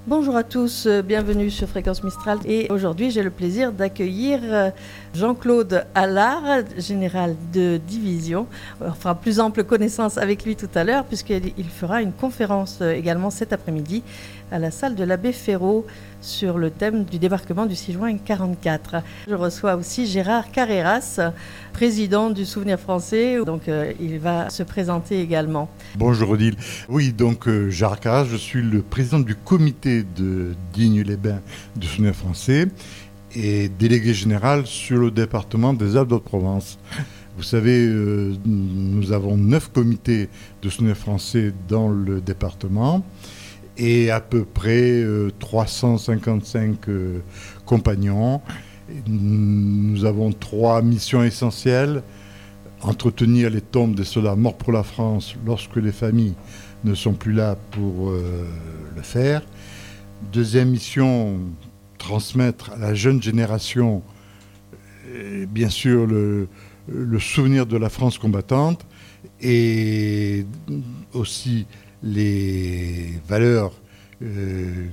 Bonjour à tous, bienvenue sur Fréquence Mistral. Et aujourd'hui, j'ai le plaisir d'accueillir Jean-Claude Allard, général de division. On fera plus ample connaissance avec lui tout à l'heure, puisqu'il fera une conférence également cet après-midi à la salle de l'abbé Ferraud sur le thème du débarquement du 6 juin 1944. Je reçois aussi Gérard Carreras, président du Souvenir français. Donc, il va se présenter également. Bonjour Odile. Oui, donc Gérard Carreras, je suis le président du comité de Digne-les-Bains du Souvenir français et délégué général sur le département des Alpes-de-Haute-Provence. Vous savez, nous avons 9 comités de Souvenir français dans le département et à peu près 355 compagnons. Nous avons 3 missions essentielles. Entretenir les tombes des soldats morts pour la France lorsque les familles ne sont plus là pour le faire. Deuxième mission, transmettre à la jeune génération, bien sûr, le souvenir de la France combattante et aussi les valeurs de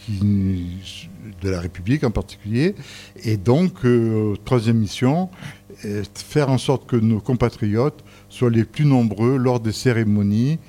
la République en particulier. Et donc, troisième mission, faire en sorte que nos compatriotes soient les plus nombreux lors des cérémonies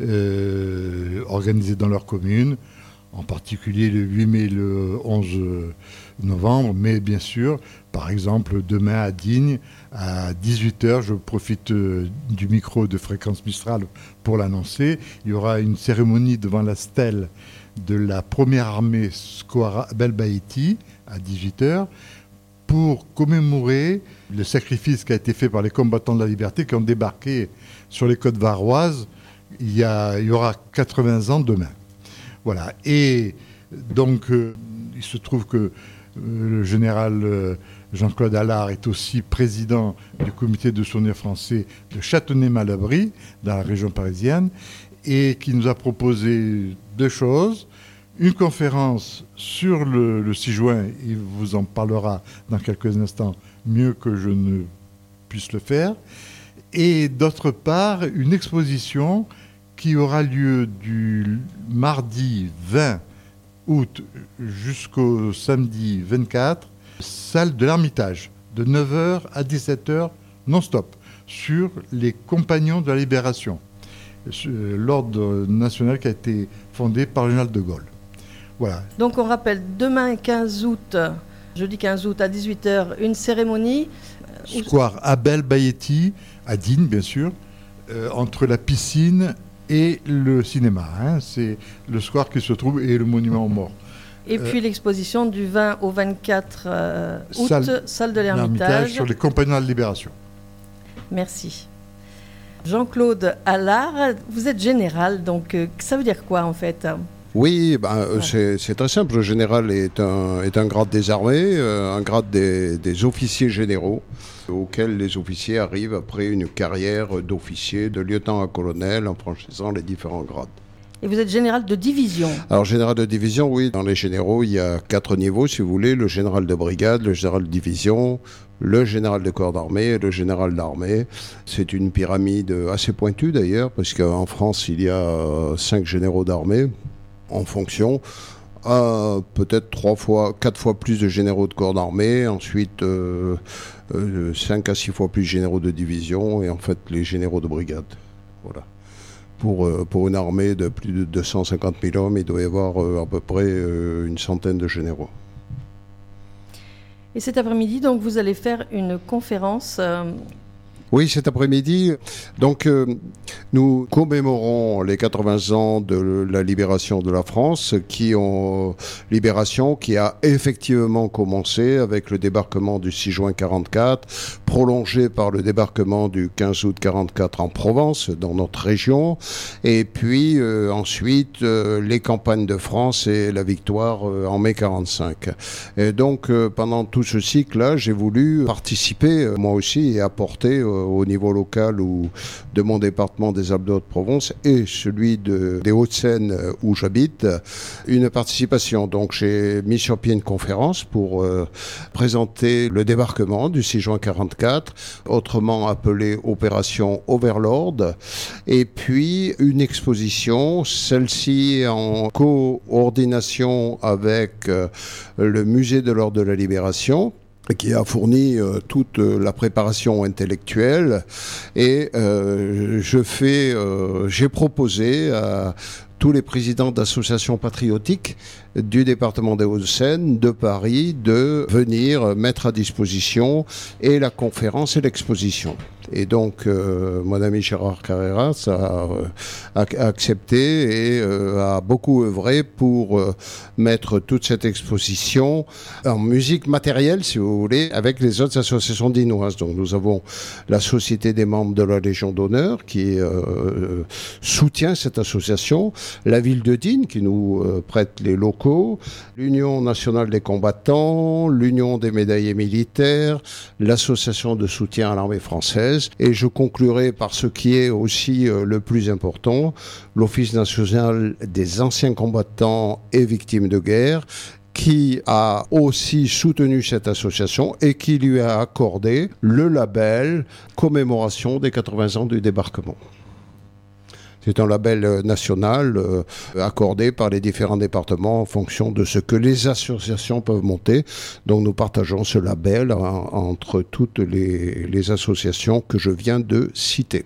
organisées dans leur commune, en particulier le 8 mai et le 11 novembre, mais bien sûr, par exemple, demain à Digne, à 18h, je profite du micro de Fréquence Mistral pour l'annoncer, il y aura une cérémonie devant la stèle de la première armée Square Abel Baïti à 18h pour commémorer le sacrifice qui a été fait par les combattants de la liberté qui ont débarqué sur les côtes varoises il y aura 80 ans demain. Voilà. Et donc, il se trouve que le général Jean-Claude Allard est aussi président du comité de souvenirs français de Châtenay-Malabry, dans la région parisienne, et qui nous a proposé 2 choses. Une conférence sur le 6 juin, il vous en parlera dans quelques instants, mieux que je ne puisse le faire. Et d'autre part, une exposition qui aura lieu du mardi 20 août jusqu'au samedi 24, salle de l'Ermitage, de 9h à 17h non-stop, sur les compagnons de la libération, l'ordre national qui a été fondé par le général de Gaulle. Voilà. Donc on rappelle, demain 15 août, jeudi 15 août à 18h, une cérémonie. Square Abel Baïti, à Digne bien sûr, entre la piscine et le cinéma. C'est le square qui se trouve et le monument aux morts. Et puis l'exposition du 20 au 24 août, salle de l'Ermitage. Sur les compagnons de la libération. Merci. Jean-Claude Allard, vous êtes général, donc ça veut dire quoi en fait ? Oui, c'est très simple. Le général est un grade des armées, un grade des officiers généraux, auxquels les officiers arrivent après une carrière d'officier, de lieutenant à colonel, en franchissant les différents grades. Et vous êtes général de division ? Alors, général de division, oui. Dans les généraux, il y a 4 niveaux, si vous voulez. Le général de brigade, le général de division, le général de corps d'armée et le général d'armée. C'est une pyramide assez pointue, d'ailleurs, parce qu'en France, il y a 5 généraux d'armée en fonction, peut-être 4 fois plus de généraux de corps d'armée, ensuite 5 à 6 fois plus de généraux de division et en fait les généraux de brigade. Voilà. Pour une armée de plus de 250 000 hommes, il doit y avoir à peu près une centaine de généraux. Et cet après-midi, donc, vous allez faire une conférence. Oui, cet après-midi, donc nous commémorons les 80 ans de la libération de la France, libération qui a effectivement commencé avec le débarquement du 6 juin 1944, prolongé par le débarquement du 15 août 1944 en Provence, dans notre région, et puis ensuite les campagnes de France et la victoire en mai 1945. Et donc pendant tout ce cycle-là, j'ai voulu participer moi aussi et apporter au niveau local ou de mon département des Alpes-de-Haute-Provence et celui des Hauts-de-Seine où j'habite, une participation. Donc j'ai mis sur pied une conférence pour présenter le débarquement du 6 juin 1944, autrement appelé Opération Overlord, et puis une exposition, celle-ci en coordination avec le Musée de l'Ordre de la Libération, qui a fourni toute la préparation intellectuelle, et j'ai proposé à tous les présidents d'associations patriotiques du département des Hauts-de-Seine, de Paris, de venir mettre à disposition et la conférence et l'exposition. Et donc, mon ami Gérard Carreras a accepté et a beaucoup œuvré pour mettre toute cette exposition en musique matérielle, si vous voulez, avec les autres associations dinoises. Donc, nous avons la Société des membres de la Légion d'honneur qui soutient cette association, la ville de Digne qui nous prête les locaux, l'Union nationale des combattants, l'Union des médaillés militaires, l'association de soutien à l'armée française. Et je conclurai par ce qui est aussi le plus important, l'Office national des anciens combattants et victimes de guerre, qui a aussi soutenu cette association et qui lui a accordé le label commémoration des 80 ans du débarquement. C'est un label national accordé par les différents départements en fonction de ce que les associations peuvent monter. Donc nous partageons ce label entre toutes les associations que je viens de citer.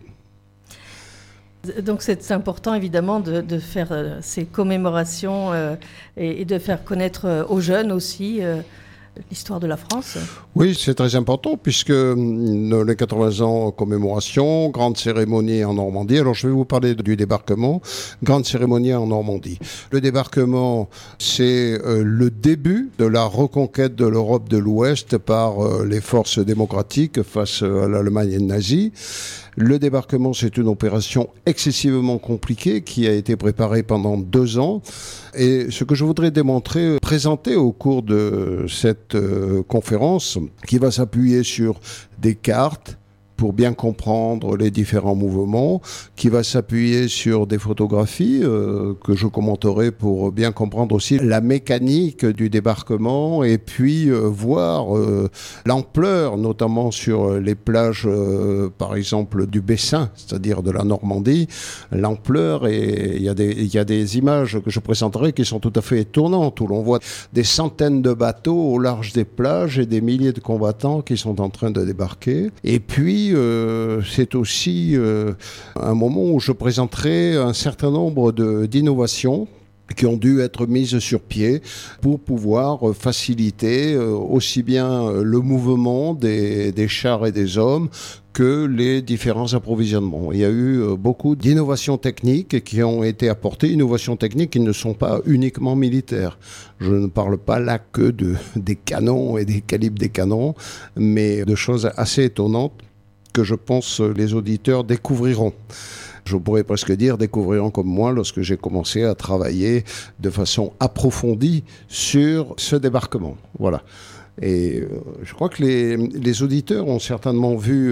Donc c'est important évidemment de faire ces commémorations et de faire connaître aux jeunes aussi l'histoire de la France. Oui, c'est très important puisque les 80 ans commémoration, grande cérémonie en Normandie. Alors je vais vous parler du débarquement, grande cérémonie en Normandie. Le débarquement, c'est le début de la reconquête de l'Europe de l'Ouest par les forces démocratiques face à l'Allemagne nazie. Le débarquement, c'est une opération excessivement compliquée qui a été préparée pendant 2 ans. Et ce que je voudrais présenter au cours de cette conférence, qui va s'appuyer sur des cartes pour bien comprendre les différents mouvements, qui va s'appuyer sur des photographies que je commenterai pour bien comprendre aussi la mécanique du débarquement et puis voir l'ampleur, notamment sur les plages, par exemple, du Bessin, c'est-à-dire de la Normandie, l'ampleur, et il y a des images que je présenterai qui sont tout à fait étonnantes, où l'on voit des centaines de bateaux au large des plages et des milliers de combattants qui sont en train de débarquer. Et puis, c'est aussi un moment où je présenterai un certain nombre d'innovations qui ont dû être mises sur pied pour pouvoir faciliter aussi bien le mouvement des chars et des hommes que les différents approvisionnements. Il y a eu beaucoup d'innovations techniques qui ont été apportées, innovations techniques qui ne sont pas uniquement militaires. Je ne parle pas là que des canons et des calibres des canons, mais de choses assez étonnantes que je pense les auditeurs découvriront. Je pourrais presque dire découvriront comme moi lorsque j'ai commencé à travailler de façon approfondie sur ce débarquement. Voilà. Et je crois que les auditeurs ont certainement vu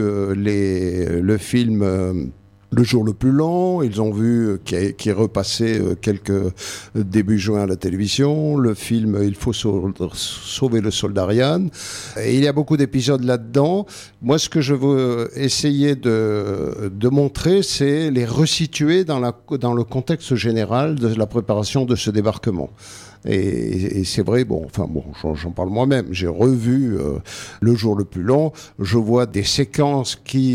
le film Le jour le plus long, ils ont vu qui est repassé début juin à la télévision, le film Il faut sauver le soldat Ryan. Et il y a beaucoup d'épisodes là-dedans. Moi, ce que je veux essayer de montrer, c'est les resituer dans le contexte général de la préparation de ce débarquement. Et c'est vrai, j'en parle moi-même. J'ai revu Le jour le plus long. Je vois des séquences qui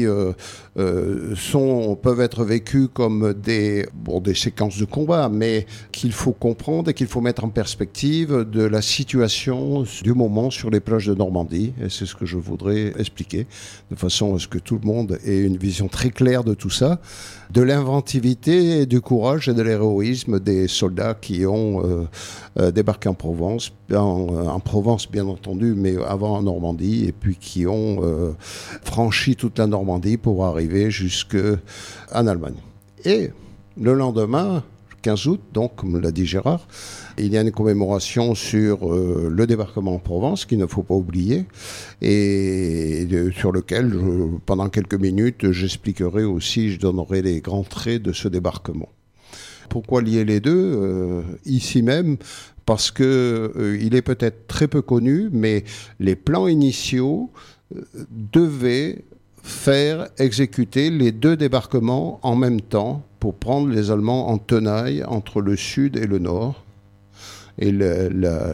peuvent être vécues comme des séquences de combat, mais qu'il faut comprendre et qu'il faut mettre en perspective de la situation du moment sur les plages de Normandie. Et c'est ce que je voudrais expliquer, de façon à ce que tout le monde ait une vision très claire de tout ça, de l'inventivité et du courage et de l'héroïsme des soldats qui ont débarqué en Provence bien entendu, mais avant en Normandie, et puis qui ont franchi toute la Normandie pour arriver jusqu'en Allemagne. Et le lendemain, 15 août, donc, comme l'a dit Gérard. Il y a une commémoration sur le débarquement en Provence, qu'il ne faut pas oublier, et sur lequel, pendant quelques minutes, j'expliquerai aussi, je donnerai les grands traits de ce débarquement. Pourquoi lier les deux ici même? Parce que il est peut-être très peu connu, mais les plans initiaux devaient faire exécuter les deux débarquements en même temps pour prendre les Allemands en tenaille entre le sud et le nord. Et le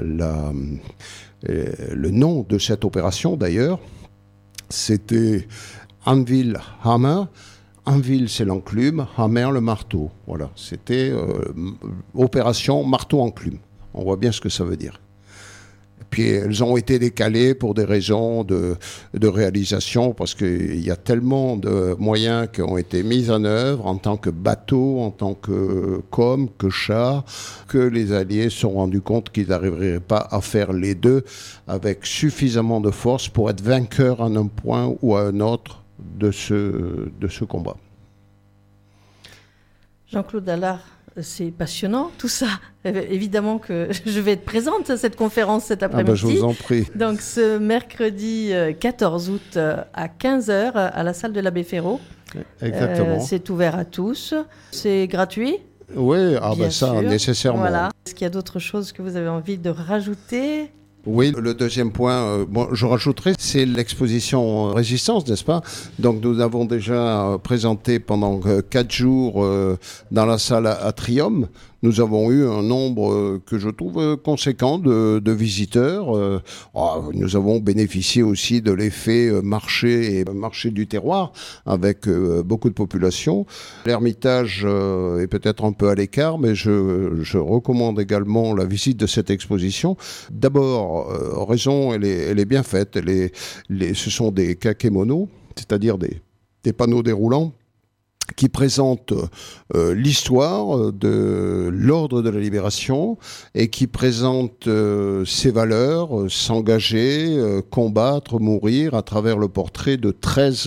nom de cette opération, d'ailleurs, c'était Anvil-Hammer. Anvil, c'est l'enclume, Hammer, le marteau. Voilà, c'était opération marteau-enclume. On voit bien ce que ça veut dire. Puis elles ont été décalées pour des raisons de réalisation, parce qu'il y a tellement de moyens qui ont été mis en œuvre en tant que bateau, en tant que char, que les Alliés se sont rendus compte qu'ils n'arriveraient pas à faire les deux avec suffisamment de force pour être vainqueurs à un point ou à un autre de ce combat. Jean-Claude Allard, c'est passionnant tout ça. Évidemment que je vais être présente à cette conférence cet après-midi. Je vous en prie. Donc ce mercredi 14 août à 15h à la salle de l'Abbé Ferraud. Exactement. C'est ouvert à tous. C'est gratuit? Oui, bien ça, sûr. nécessairement. Voilà. Est-ce qu'il y a d'autres choses que vous avez envie de rajouter? Oui, le deuxième point, je rajouterai, c'est l'exposition Résistance, n'est-ce pas? Donc nous avons déjà présenté pendant 4 jours dans la salle Atrium. Nous avons eu un nombre que je trouve conséquent de visiteurs. Nous avons bénéficié aussi de l'effet marché du terroir avec beaucoup de population. L'Ermitage est peut-être un peu à l'écart, mais je recommande également la visite de cette exposition. D'abord, raison, elle est bien faite. Ce sont des kakémonos, c'est-à-dire des panneaux déroulants qui présente l'histoire de l'ordre de la libération et qui présente ses valeurs, s'engager, combattre, mourir à travers le portrait de 13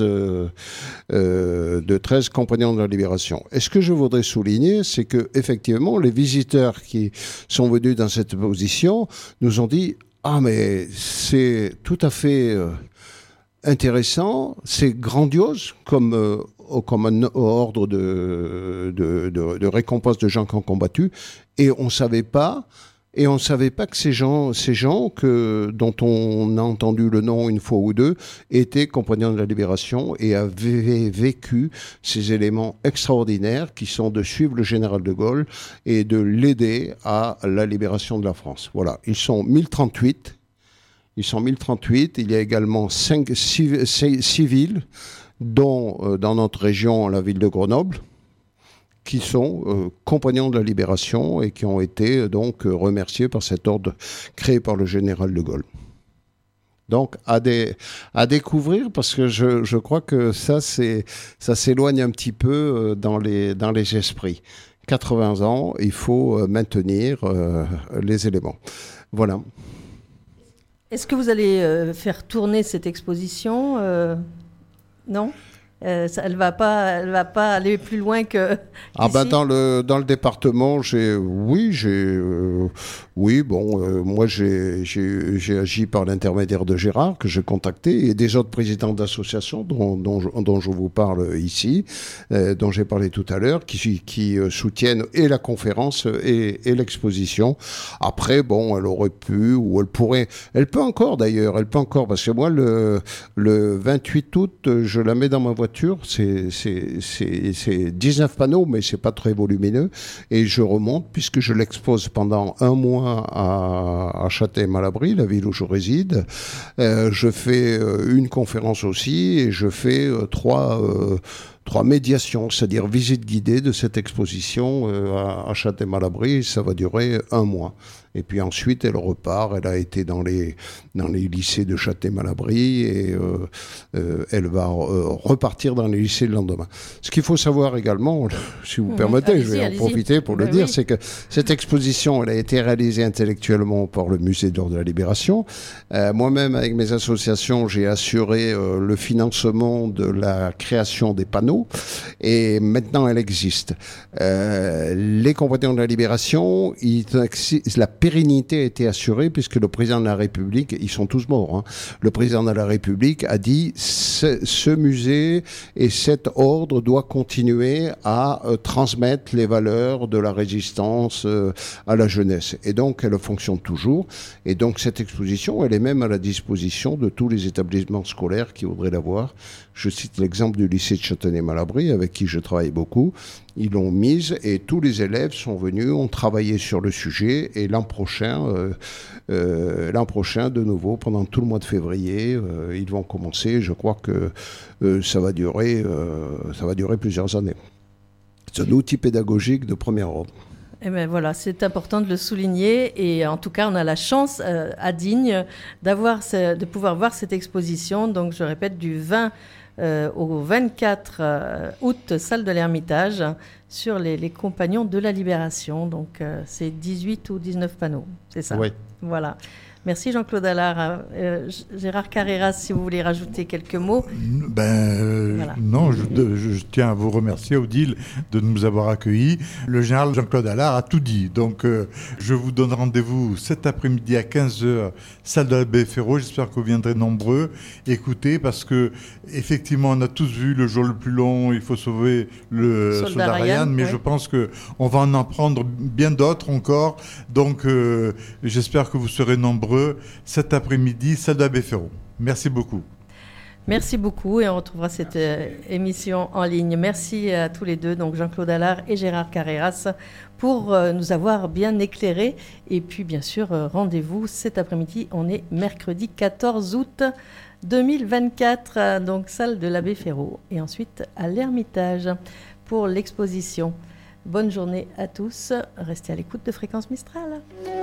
compagnons de la libération. Et ce que je voudrais souligner, c'est que effectivement, les visiteurs qui sont venus dans cette exposition nous ont dit « Ah, mais c'est tout à fait intéressant, c'est grandiose comme un ordre de récompense de gens qui ont combattu, et on savait pas que ces gens dont on a entendu le nom une fois ou deux étaient compagnons de la libération et avaient vécu ces éléments extraordinaires qui sont de suivre le général de Gaulle et de l'aider à la libération de la France. Voilà, ils sont 1038. Il y a également 5 civils, dont dans notre région, la ville de Grenoble, qui sont compagnons de la libération et qui ont été donc remerciés par cet ordre créé par le général de Gaulle. Donc à découvrir, parce que je crois que ça s'éloigne un petit peu dans les esprits. 80 ans, il faut maintenir les éléments. Voilà. Est-ce que vous allez faire tourner cette exposition Non, elle va pas aller plus loin que. Ah ben dans le département, moi j'ai agi par l'intermédiaire de Gérard que j'ai contacté et des autres présidents d'associations dont je vous parle ici, dont j'ai parlé tout à l'heure, qui soutiennent et la conférence et l'exposition. Après, elle aurait pu ou elle peut encore parce que moi le 28 août, je la mets dans ma voiture. C'est 19 panneaux, mais c'est pas très volumineux. Et je remonte, puisque je l'expose pendant un mois à Châtenay-Malabry, la ville où je réside. Je fais une conférence aussi, et je fais trois médiations, c'est-à-dire visite guidée de cette exposition à Châtenay-Malabry. Ça va durer un mois. Et puis ensuite, elle repart. Elle a été dans les lycées de Châtenay-Malabry et elle va repartir dans les lycées le lendemain. Ce qu'il faut savoir également, si vous permettez, je vais en profiter pour le dire, c'est que cette exposition, elle a été réalisée intellectuellement par le Musée d'Or de la Libération. Moi-même, avec mes associations, j'ai assuré le financement de la création des panneaux. tôt. Et maintenant, elle existe. Les compagnons de la Libération, la pérennité a été assurée puisque le président de la République, ils sont tous morts, hein. Le président de la République a dit ce musée et cet ordre doit continuer à transmettre les valeurs de la résistance à la jeunesse. Et donc, elle fonctionne toujours. Et donc, cette exposition, elle est même à la disposition de tous les établissements scolaires qui voudraient la voir. Je cite l'exemple du lycée de Châtenay-Malabry, avec qui je travaille beaucoup. Ils l'ont mise et tous les élèves sont venus, ont travaillé sur le sujet. Et l'an prochain, de nouveau, pendant tout le mois de février, ils vont commencer. Je crois que ça va durer plusieurs années. C'est un outil pédagogique de premier ordre. Eh bien voilà, c'est important de le souligner et en tout cas on a la chance à Digne de pouvoir voir cette exposition, donc je répète du 20 au 24 août, salle de l'Ermitage, sur les compagnons de la Libération, donc c'est 18 ou 19 panneaux, c'est ça? Oui. Voilà. Merci Jean-Claude Allard. Gérard Carreras, si vous voulez rajouter quelques mots. Voilà. Non, je tiens à vous remercier, Odile, de nous avoir accueillis. Le général Jean-Claude Allard a tout dit. Donc, je vous donne rendez-vous cet après-midi à 15h, salle de l'Abbé Ferraud. J'espère que vous viendrez nombreux écouter parce que, effectivement, on a tous vu le jour le plus long, il faut sauver le soldat Ryan, mais je pense qu'on va en apprendre bien d'autres encore. Donc, j'espère que vous serez nombreux cet après-midi, salle de l'Abbé Ferraud. Merci beaucoup. Merci beaucoup et on retrouvera cette émission en ligne. Merci à tous les deux, donc Jean-Claude Allard et Gérard Carreras, pour nous avoir bien éclairés. Et puis bien sûr, rendez-vous cet après-midi, on est mercredi 14 août 2024, donc salle de l'Abbé Ferraud. Et ensuite à l'Ermitage pour l'exposition. Bonne journée à tous, restez à l'écoute de Fréquence Mistral.